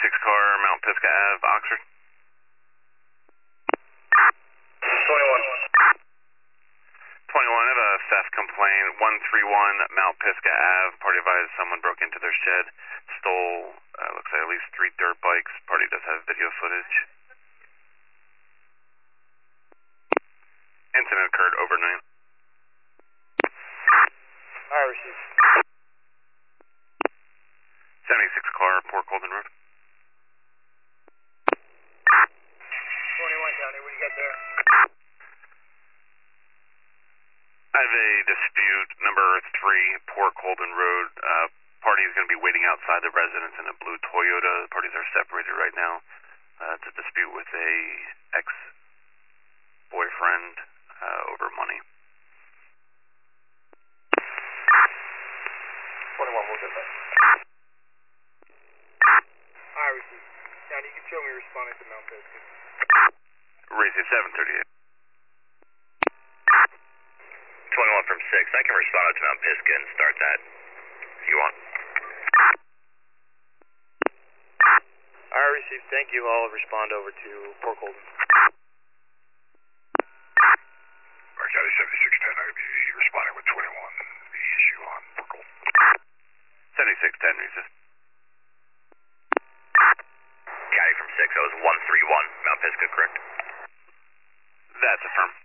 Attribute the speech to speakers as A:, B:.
A: car, Mount Pisgah Ave, Oxford.
B: 21.
A: 21, I have a theft complaint, 131 Mount Pisgah Ave. Party advised someone broke into their shed, stole, looks like at least 3 dirt bikes. Party does have video footage. Incident occurred overnight.
B: I received.
A: 76 car, Port Colden Road.
B: 21 County, what do you got there?
A: I have a dispute, number 3, Port Colden Road. Party is going to be waiting outside the residence in a blue Toyota. The parties are separated right now. It's a dispute with a ex-boyfriend over money.
B: 21, we'll get that. I received. County, you can show me responding to Mount Pisgah.
A: Raise 738.
C: 21 from 6. I can respond to Mount Pisgah and start that if you want.
B: I received. Thank you. I'll respond over to Port Colden.
D: County 7610, I'm going to be responding with 21, the issue on Port Colden.
A: 7610, resist.
C: County from 6. That was 131 Mount Pisgah, correct?
A: That's affirmed.